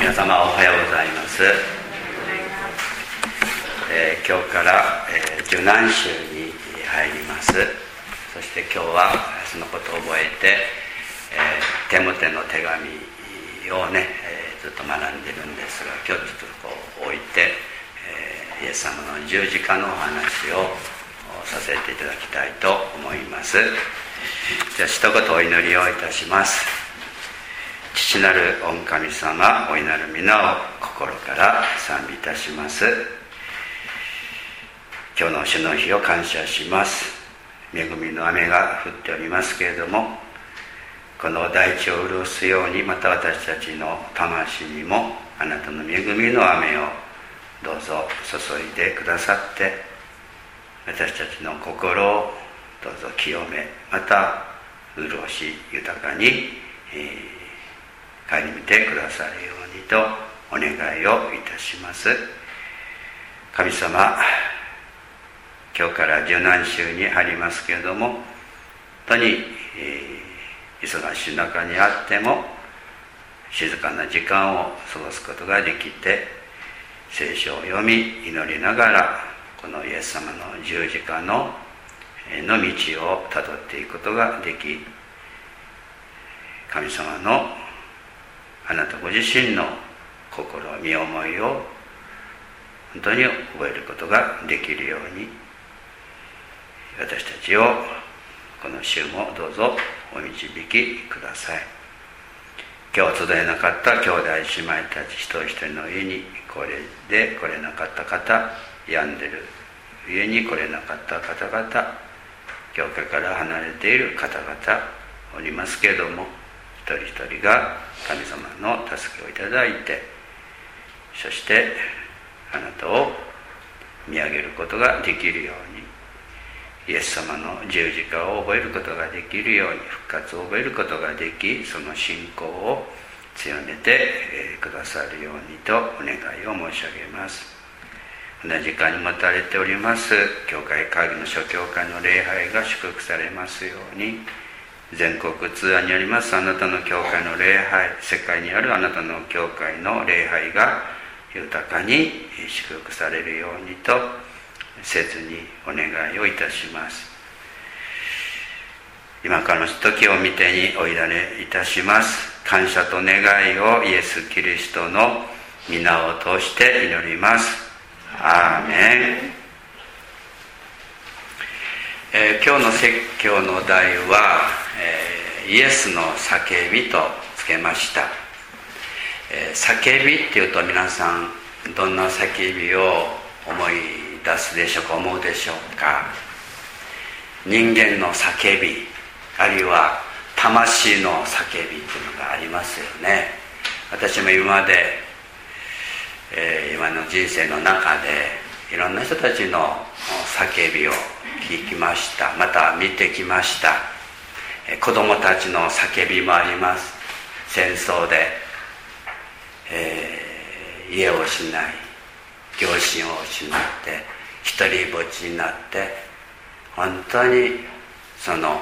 皆様おはようございます。今日から、受難週に入ります。そして今日はそのことを覚えて、テモテの手紙をね、ずっと学んでるんですが、今日ちょっとこう置いて、イエス様の十字架のお話をさせていただきたいと思います。じゃあ一言お祈りをいたします。父なる御神様、お祈る皆を心から賛美いたします。今日の主の日を感謝します。恵みの雨が降っておりますけれども、この大地を潤すように、また私たちの魂にもあなたの恵みの雨をどうぞ注いでくださって、私たちの心をどうぞ清め、また潤し豊かに、顧みてくださるようにとお願いをいたします。神様、今日から受難週に入りますけれども、本当に、忙しい中にあっても静かな時間を過ごすことができて、聖書を読み祈りながら、このイエス様の十字架の道をたどっていくことができ、神様のあなたご自身の心、身思いを本当に覚えることができるように、私たちをこの週もどうぞお導きください。今日集えなかった兄弟姉妹たち一人一人の家に来れなかった方、病んでる家に来れなかった方々、教会から離れている方々おりますけれども、一人一人が神様の助けをいただいて、そしてあなたを見上げることができるように、イエス様の十字架を覚えることができるように、復活を覚えることができ、その信仰を強めてくださるようにとお願いを申し上げます。同じ時間に持たれております教会会議の諸教会の礼拝が祝福されますように、全国ツアーにありますあなたの教会の礼拝、世界にあるあなたの教会の礼拝が豊かに祝福されるようにと切にお願いをいたします。今からの時を見てにお委ねいたします。感謝と願いをイエス・キリストの皆を通して祈ります。アーメン。今日の説教の題は、イエスの叫びとつけました。叫びっていうと皆さんどんな叫びを思い出すでしょうか、思うでしょうか。人間の叫び、あるいは魂の叫びっていうのがありますよね。私も今まで、今の人生の中でいろんな人たちの叫びを聞きました。また見てきました。子供たちの叫びもあります。戦争で、家を失い、両親を失って一人ぼっちになって、本当にその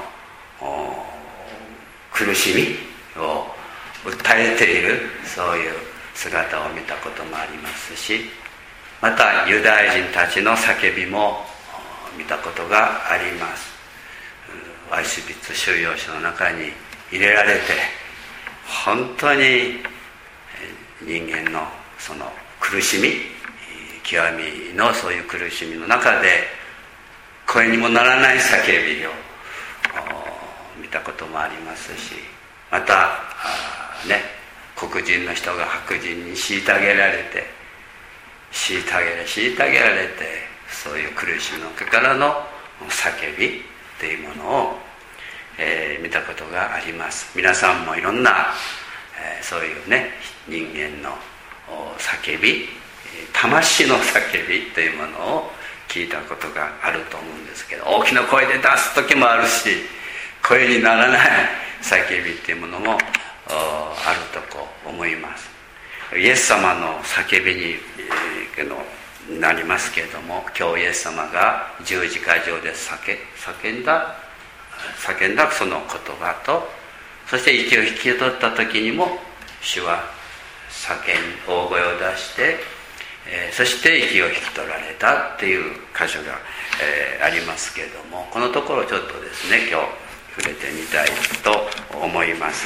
苦しみを訴えている、そういう姿を見たこともありますし、またユダヤ人たちの叫びも見たことがあります。アウシュビッツ収容所の中に入れられて、本当に人間のその苦しみ、極みのそういう苦しみの中で声にもならない叫びを見たこともありますし、また黒人の人が白人に虐げられて、虐げられて、そういう苦しみの中からの叫びというものを、見たことがあります。皆さんもいろんな、そういうね、人間の叫び、魂の叫びというものを聞いたことがあると思うんですけど、大きな声で出す時もあるし、声にならない叫びっていうものもあるとこう思います。イエス様の叫びになりますけれども、今日イエス様が十字架上で叫んだその言葉と、そして息を引き取った時にも主は大声を出して、そして息を引き取られたっていう箇所が、ありますけれども、このところをちょっとですね今日触れてみたいと思います。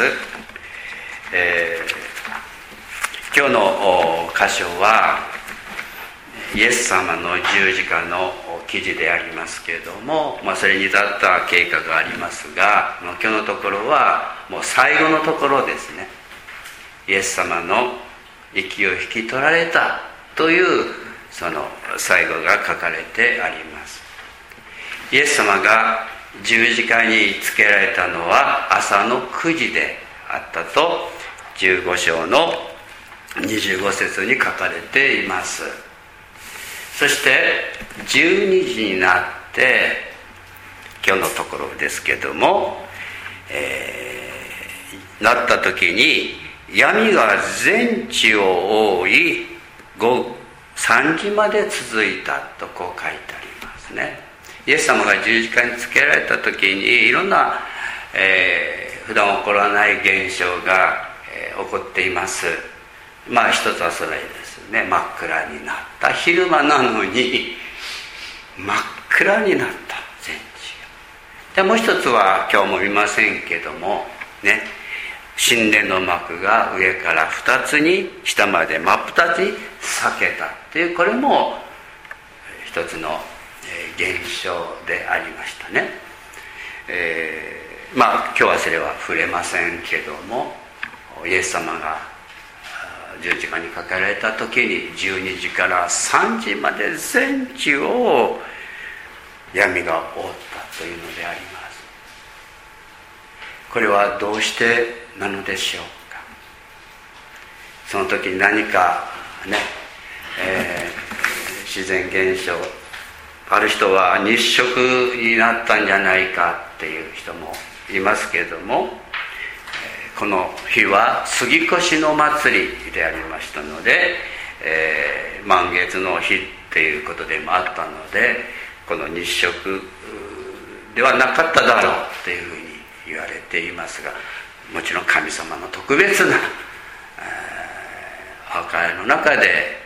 今日の箇所はイエス様の十字架の記事でありますけれども、それに至った経過がありますが、今日のところはもう最後のところですね。イエス様の息を引き取られたというその最後が書かれてあります。イエス様が十字架につけられたのは朝の9時であったと15章の25節に書かれています。そして12時になって今日のところですけども、なった時に闇が全地を覆い午後3時まで続いたとこう書いてありますね。イエス様が十字架につけられた時にいろんな、普段起こらない現象が、起こっています。一つはそれですね。真っ暗になった。昼間なのに真っ暗になった全地が。でもう一つは今日も見ませんけどもね、神殿の幕が上から2つに下まで真っ二つに裂けたっていう、これも一つの現象でありましたね。今日はそれは触れませんけども、イエス様が十字架にかけられた時に12時から3時まで全地を闇が覆ったというのであります。これはどうしてなのでしょうか。その時に何かね、自然現象、ある人は日食になったんじゃないかっていう人もいますけれども、この日は杉越の祭りでありましたので、満月の日っていうことでもあったので、この日食ではなかっただろうっていうふうに言われていますが、もちろん神様の特別な計らいの中で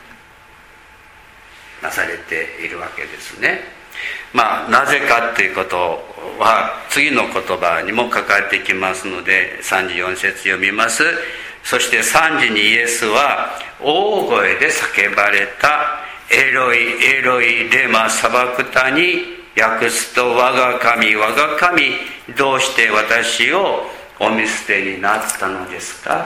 なされているわけですね。なぜかっていうことは次の言葉にも書かれてきますので、3時4節読みます。そして3時にイエスは大声で叫ばれた。エロイエロイレマサバクタに訳すと、我が神我が神、どうして私をお見捨てになったのですか。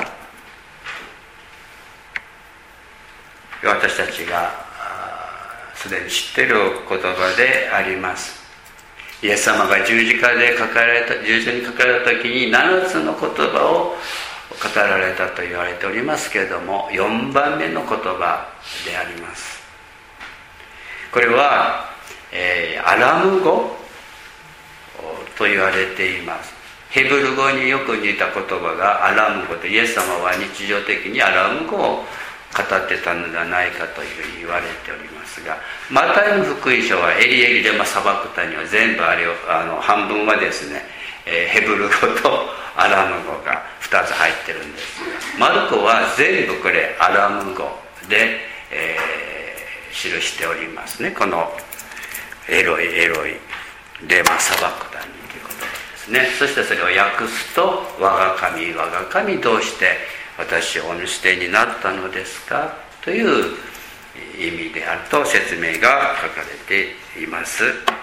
私たちがすでに知っている言葉であります。イエス様が十字架にかかられた時に7つの言葉を語られたと言われておりますけれども、4番目の言葉であります。これは、アラム語と言われています。ヘブル語によく似た言葉がアラム語で、イエス様は日常的にアラム語を語ってたのではないかというふうに言われておりますが、マタイの福音書はエリエリレマサバクタには全部あれを半分はですね、ヘブル語とアラム語が2つ入ってるんですが、マルコは全部これアラム語で、記しておりますね。このエロイエロイレマサバクタにということですね。そしてそれを訳すと、我が神我が神、どうして私をお見捨てになったのですかという意味であると説明が書かれています。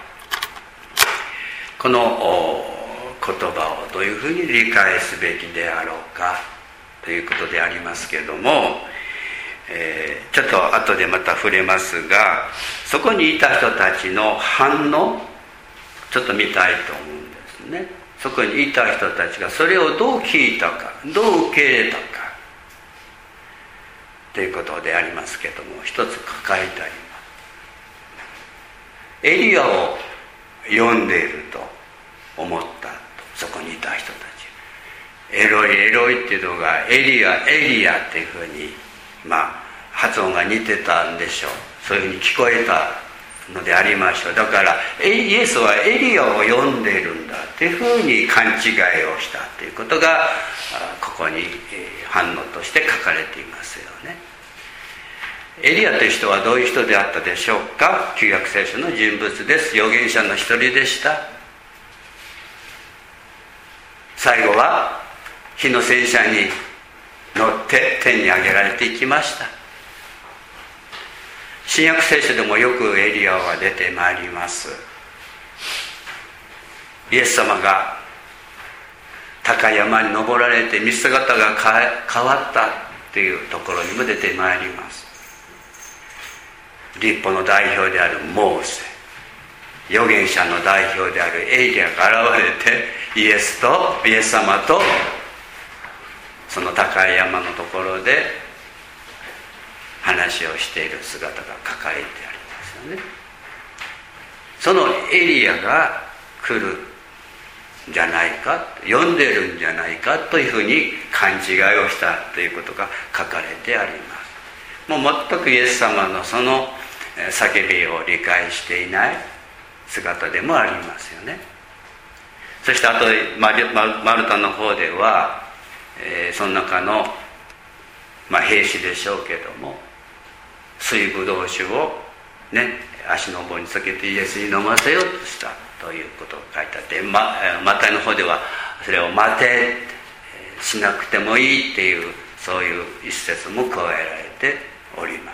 この言葉をどういうふうに理解すべきであろうかということでありますけれども、ちょっと後でまた触れますが、そこにいた人たちの反応ちょっと見たいと思うんですね。そこにいた人たちがそれをどう聞いたか、どう受け入れたかということでありますけれども、一つ書かれてあります。エリアを読んでいると思った。そこにいた人たち、エロイエロイっていうのがエリアエリアっていうふうに発音が似てたんでしょう。そういうふうに聞こえたのでありましょう。だからイエスはエリアを読んでいるんだっていうふうに勘違いをしたということがここに反応として書かれていますよね。エリアという人はどういう人であったでしょうか。旧約聖書の人物です。預言者の一人でした。最後は火の戦車に乗って天に上げられていきました。新約聖書でもよくエリアは出てまいります。イエス様が高い山に登られて見姿が変わったというところにも出てまいります。律法の代表であるモーセ、預言者の代表であるエリアが現れてイエス様とその高い山のところで話をしている姿が書かれてありますよね。そのエリアが来るんじゃないか、読んでるんじゃないかというふうに勘違いをしたということが書かれてあります。もう全くイエス様のその叫びを理解していない姿でもありますよね。そしてあとマルタの方では、その中の、兵士でしょうけども、水ぶどう酒をね足の棒につけてイエスに飲ませようとしたということが書いてあって、マタイの方ではそれを待てしなくてもいいっていうそういう一節も加えられております。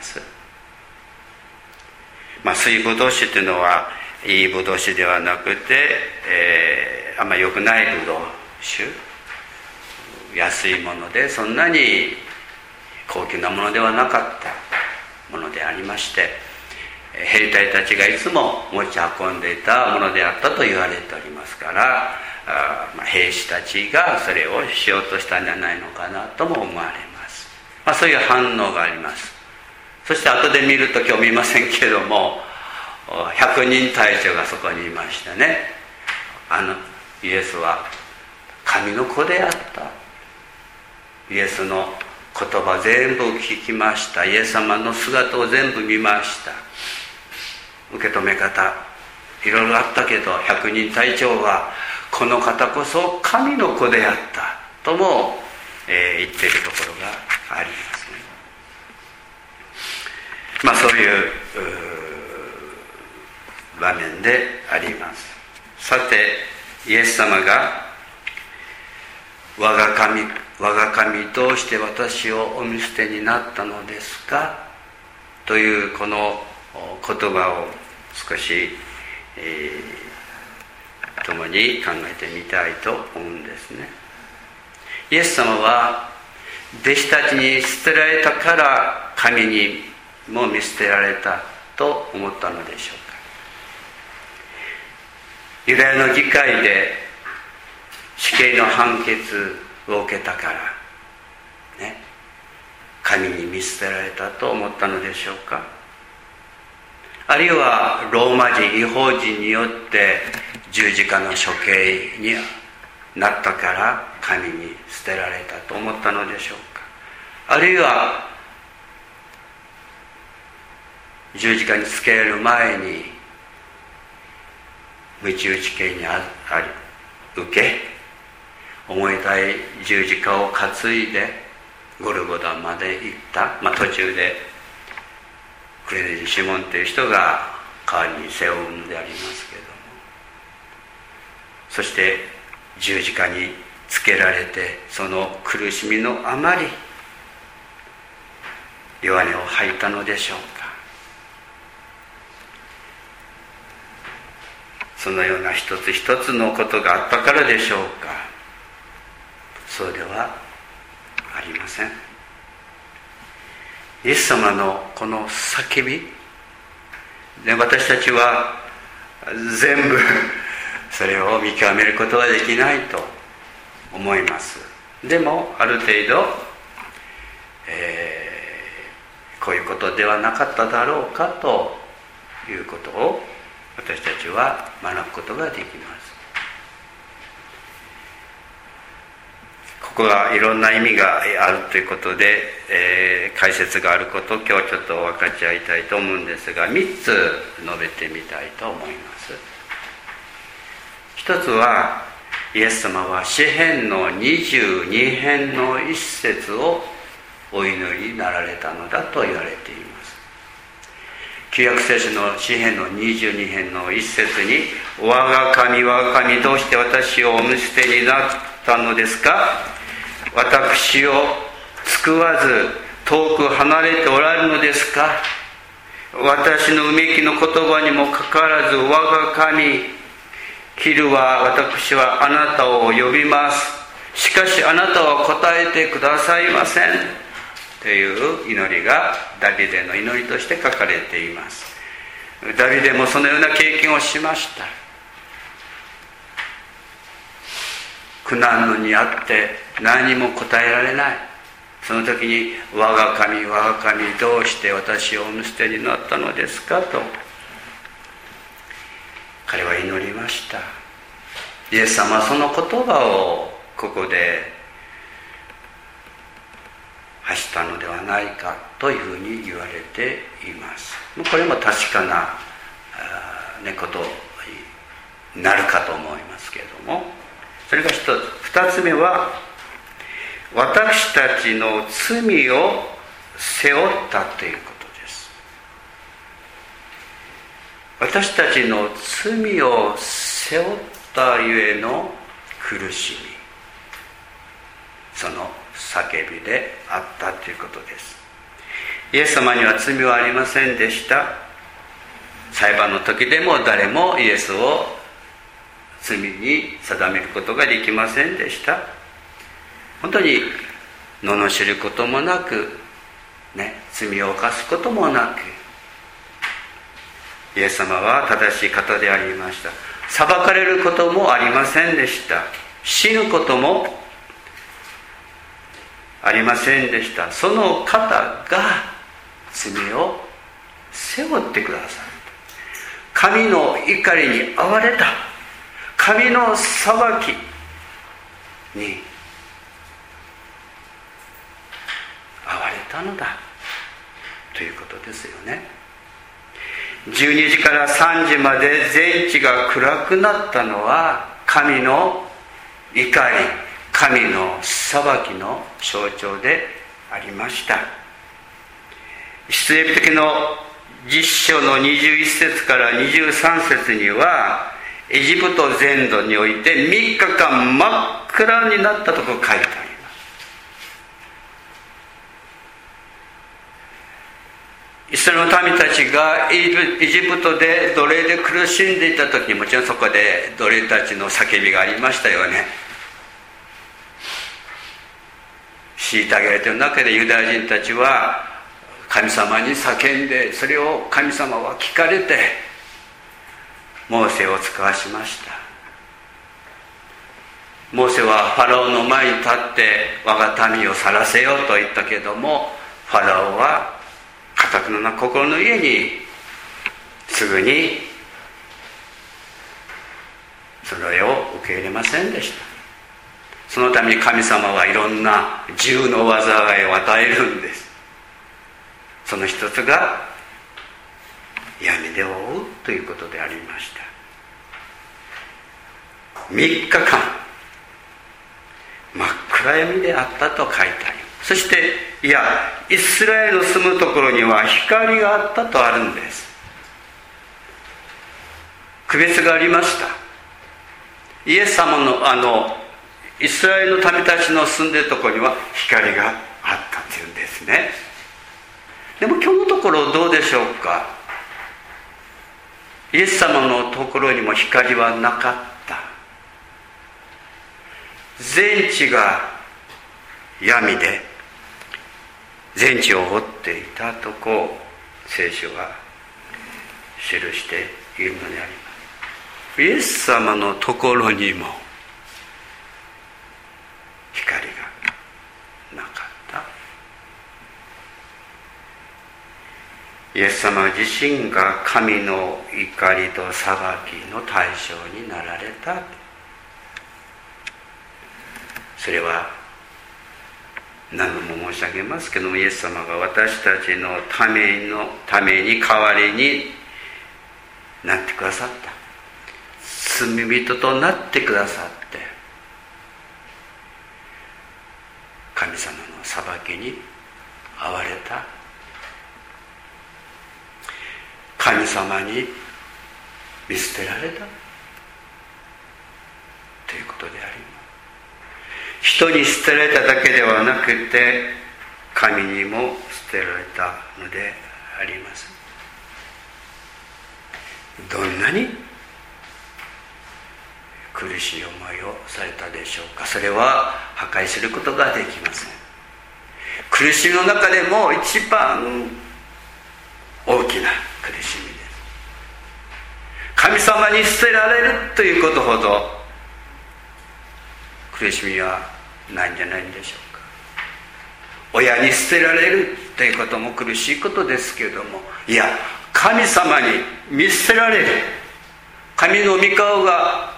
水ぶどう酒というのはいいぶどう酒ではなくて、あんまり良くないぶどう酒、安いものでそんなに高級なものではなかったものでありまして、兵隊たちがいつも持ち運んでいたものであったと言われておりますから、兵士たちがそれをしようとしたんじゃないのかなとも思われます。そういう反応があります。そして後で見ると今日見ませんけれども、100人隊長がそこにいましたね。イエスは神の子であった。イエスの言葉全部聞きました。イエス様の姿を全部見ました。受け止め方いろいろあったけど、100人隊長はこの方こそ神の子であったとも、言っているところがありますね。そういう場面であります。さてイエス様が我が神どうして私をお見捨てになったのですかというこの言葉を少し、共に考えてみたいと思うんですね。イエス様は弟子たちに捨てられたから神にも見捨てられたと思ったのでしょうか。ユダヤの議会で死刑の判決を受けたからね、神に見捨てられたと思ったのでしょうか。あるいはローマ人異邦人によって十字架の処刑になったから神に捨てられたと思ったのでしょうか。あるいは十字架につけられる前に鞭打ち刑に受け、重たい十字架を担いでゴルゴダまで行った、途中でクレネジ・シモンという人が代わりに背負うのでありますけれども、そして十字架につけられてその苦しみのあまり弱音を吐いたのでしょうか。そのような一つ一つのことがあったからでしょうか。そうではありません。イエス様のこの叫びで、私たちは全部それを見極めることはできないと思います。でもある程度、こういうことではなかっただろうかということを私たちは学ぶことができます。ここがいろんな意味があるということで、解説があることを今日ちょっと分かち合いたいと思うんですが、3つ述べてみたいと思います。一つはイエス様は詩編の22編の一節をお祈りになられたのだと言われています。旧約聖書の詩編の22編の一節に、我が神我が神、どうして私をお見捨てになったのですか。私を救わず遠く離れておられるのですか。私のうめきの言葉にもかかわらず、我が神、昼は私はあなたを呼びます。しかしあなたは答えてくださいません。という祈りがダビデの祈りとして書かれています。ダビデもそのような経験をしました。苦難にあって何も答えられない。その時に、我が神我が神、どうして私をお見捨てになったのですかと彼は祈りました。イエス様はその言葉をここで発したのではないかというふうに言われています。これも確かなことになるかと思いますけれども、それが一つ。二つ目は、私たちの罪を背負ったということです。私たちの罪を背負ったゆえの苦しみ、その叫びであったということです。イエス様には罪はありませんでした。裁判の時でも誰もイエスを罪に定めることができませんでした。本当に罵ることもなく、罪を犯すこともなく、イエス様は正しい方でありました。裁かれることもありませんでした。死ぬこともありませんでした。その方が罪を背負ってくださる。神の怒りに遭われた、神の裁きに遭われたのだということですよね。12時から3時まで全地が暗くなったのは、神の怒り、神の裁きの象徴でありました。出エジプト記の10章の21節から23節には、エジプト全土において3日間真っ暗になったところ書いてあります。イスラエルの民たちがエジプトで奴隷で苦しんでいた時に、もちろんそこで奴隷たちの叫びがありましたよね。虐げられている中でユダヤ人たちは神様に叫んで、それを神様は聞かれてモーセを使わしました。モーセはファラオの前に立って我が民を去らせようと言ったけれども、ファラオは堅くな心の家にすぐにそれを受け入れませんでした。そのために神様はいろんな銃の災いを与えるんです。その一つが闇で覆うということでありました。3日間真っ暗闇であったと書いてあります。そして、イスラエルの住むところには光があったとあるんです。区別がありました。イエス様のイスラエルの民たちの住んでいるところには光があったというんですね。でも今日のところどうでしょうか。イエス様のところにも光はなかった。全地が闇で全地を掘っていたとこう聖書は記しているのであります。イエス様のところにも光がなかった。イエス様自身が神の怒りと裁きの対象になられた。それは何度も申し上げますけども、イエス様が私たちのために代わりになってくださった。罪人となってくださって、 様の裁きに遭われた、神様に見捨てられたということであります。人に捨てられただけではなくて、神にも捨てられたのであります。どんなに苦しい思いをされたでしょうか。それは破壊することができません。苦しみの中でも一番大きな苦しみです。神様に捨てられるということほど苦しみはないんじゃないんでしょうか。親に捨てられるということも苦しいことですけれども、いや、神様に見捨てられる、神の御顔が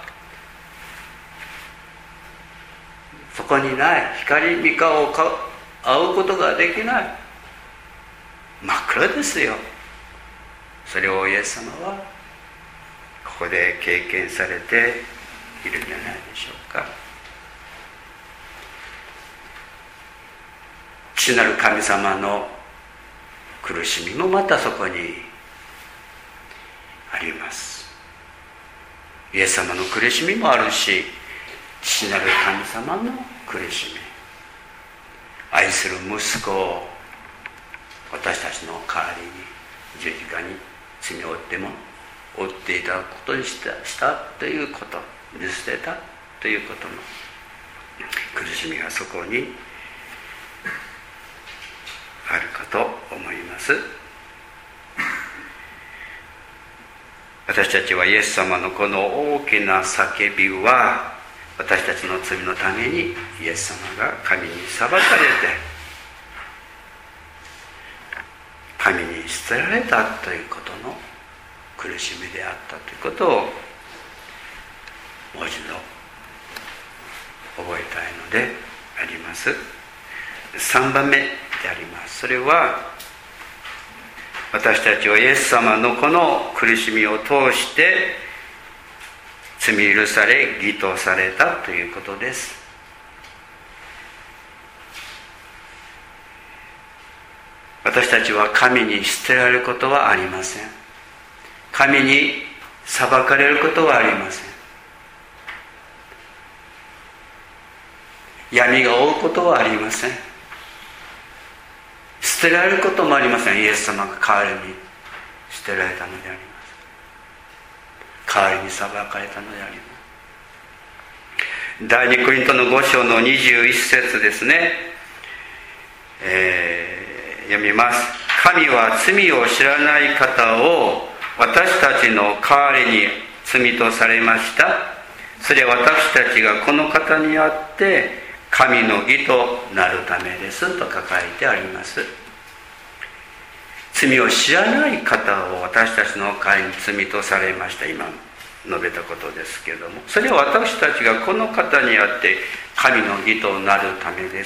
そこにない、光御顔を会うことができない、真っ暗ですよ。それをイエス様はここで経験されているんじゃないでしょうか。父なる神様の苦しみもまたそこにあります。イエス様の苦しみもあるし、父なる神様の苦しみ、愛する息子を私たちの代わりに十字架に罪を負っても負っていただくことにしたということ、見捨てたということの苦しみがそこにあるかと思います。私たちはイエス様のこの大きな叫びは、私たちの罪のためにイエス様が神に裁かれて、神に捨てられたということの苦しみであったということをもう一度覚えたいのであります。3番目であります。それは、私たちはイエス様のこの苦しみを通して罪許され義とされたということです。私たちは神に捨てられることはありません。神に裁かれることはありません。闇が覆うことはありません。捨てられることもありません。イエス様が代わりに捨てられたのであります。代わりに裁かれたのであります。第二コリントの5章の21節ですね、読みます。神は罪を知らない方を私たちの代わりに罪とされました。それは私たちがこの方にあって神の義となるためですと書かれてあります。罪を知らない方を私たちの代わりに罪とされました。今述べたことですけれども、それは私たちがこの方にあって神の義となるためです。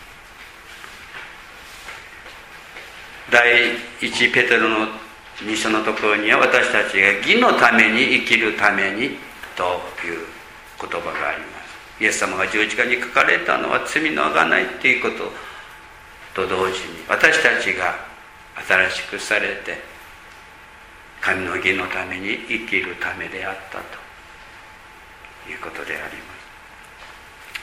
第一ペテロの2章のところには、私たちが義のために生きるためにという言葉があります。イエス様が十字架に書かれたのは罪の贖いということと同時に、私たちが新しくされて神の義のために生きるためであったということであります。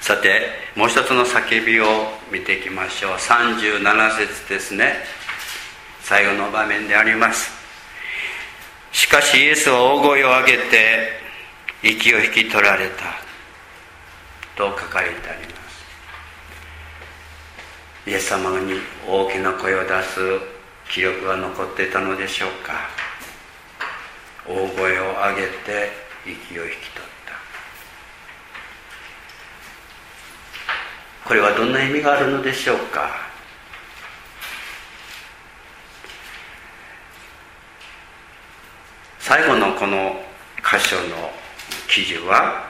さて、もう一つの叫びを見ていきましょう。37節ですね。最後の場面であります。しかしイエスは大声を上げて息を引き取られたと書かれてあります。イエス様に大きな声を出す記憶が残っていたのでしょうか。大声を上げて息を引き取った。これはどんな意味があるのでしょうか。最後のこの箇所の記事は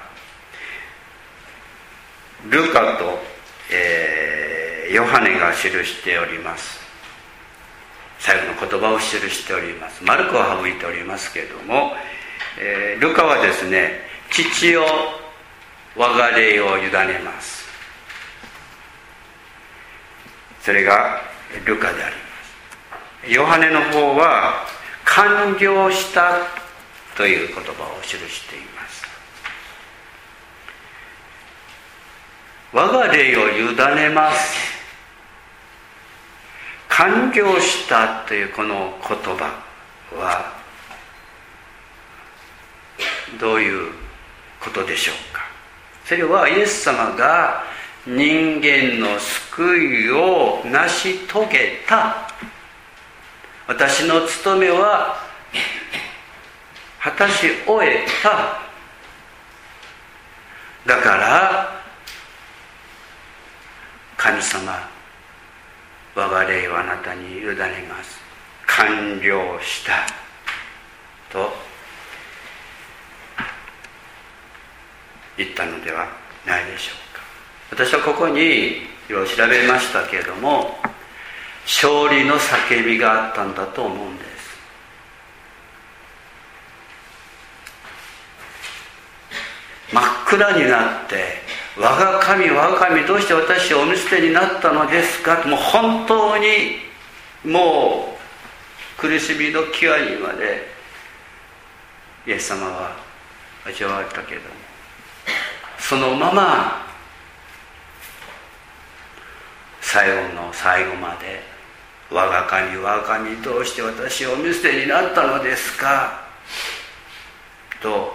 ルカと、ヨハネが記しております。最後の言葉を記しております。マルコは省いておりますけれども、ルカはですね、父を我が霊を委ねます。 それがルカであります。ヨハネの方は完了したという言葉を記しています。我が霊を委ねます。完了したというこの言葉はどういうことでしょうか。それはイエス様が人間の救いを成し遂げた。私の務めは果たし終えた。だから神様、我が霊をあなたに委ねます。完了したと言ったのではないでしょうか。私はここにいろいろ調べましたけれども、勝利の叫びがあったんだと思うんです。真っ暗になって、我が神どうして私をお見捨てになったのですか、もう本当にもう苦しみの極みまでイエス様は味わわれたけれども、そのまま最後の最後まで我が神どうして私をお見捨てになったのですかと、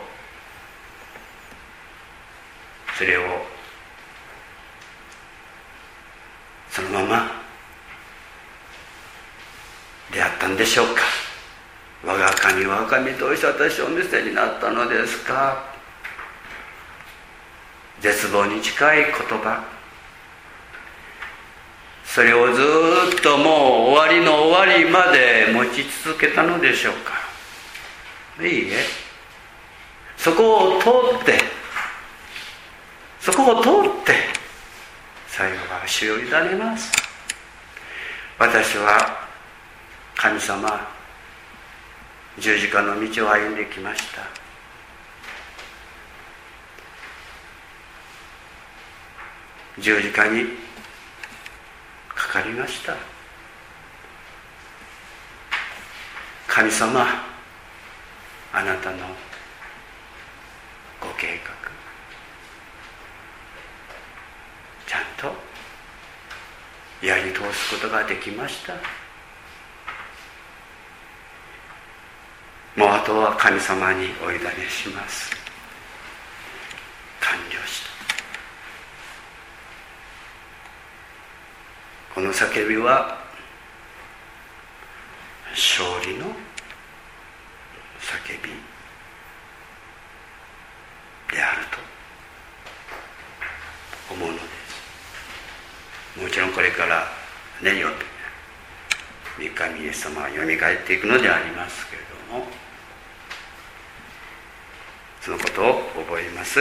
それをそのままであったんでしょうか。我が神どうして私をお見捨てになったのですか。絶望に近い言葉、それをずっともう終わりの終わりまで持ち続けたのでしょうか。いいえ、そこを通って最後は主を委ねます。私は神様、十字架の道を歩んできました。十字架にかかりました。神様、あなたのご計画、ちゃんとやり通すことができました。もうあとは神様にお委ねします。完了した。この叫びは勝利の叫びであると思うのです。もちろんこれから三日イエス様はよみがえっていくのでありますけれども、そのことを覚えます。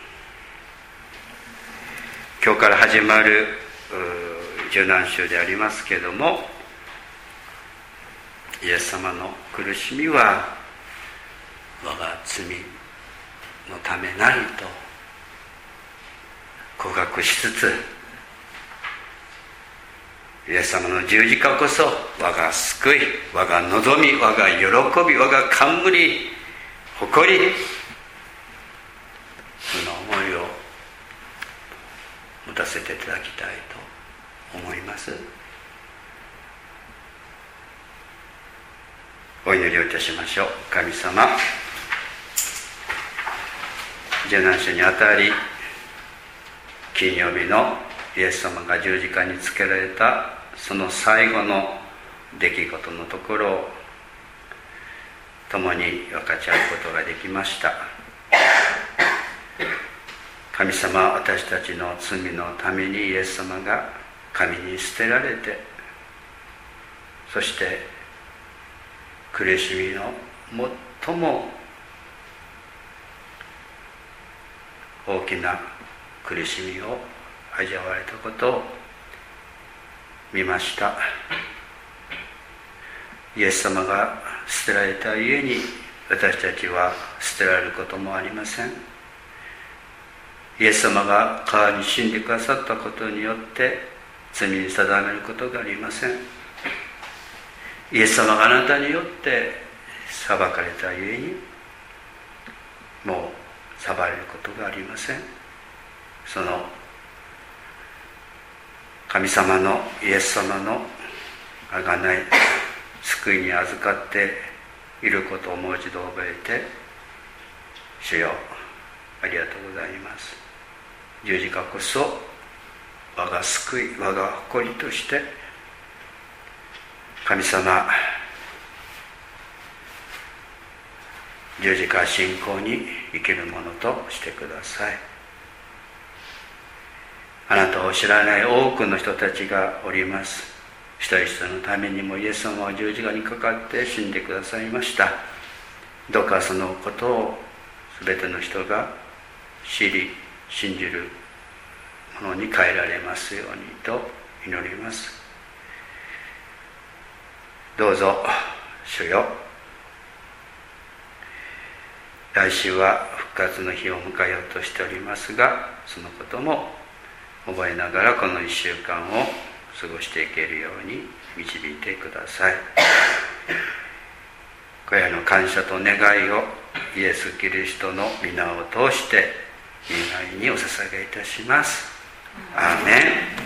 今日から始まる受難週でありますけれども、イエス様の苦しみは我が罪のためなりと告白しつつ、イエス様の十字架こそ我が救い、我が望み、我が喜び、我が冠、誇り、その思いを持たせていただきたいと思います。お祈りをいたしましょう。神様、受難週にあたり、金曜日のイエス様が十字架につけられたその最後の出来事のところを共に分かち合うことができました。神様、私たちの罪のためにイエス様が神に捨てられて、そして苦しみの最も大きな苦しみを味わわれたことを見ました。イエス様が捨てられたゆえに私たちは捨てられることもありません。イエス様が代わりに死んでくださったことによって罪に定めることがありません。イエス様があなたによって裁かれたゆえに、もう裁かれることがありません。その神様のイエス様の贖い救いに預かっていることをもう一度覚えて、主よありがとうございます。十字架こそ我が救い、我が誇りとして神様、十字架信仰に生きるものとしてください。あなたを知らない多くの人たちがおります。一人一人のためにもイエス様は十字架にかかって死んでくださいました。どうかそのことを全ての人が知り信じるものに変えられますようにと祈ります。どうぞ主よ、来週は復活の日を迎えようとしておりますが、そのことも覚えながらこの1週間を過ごしていけるように導いてください。これらの感謝と願いをイエス・キリストの皆を通して御前にお捧げいたします。アーメン。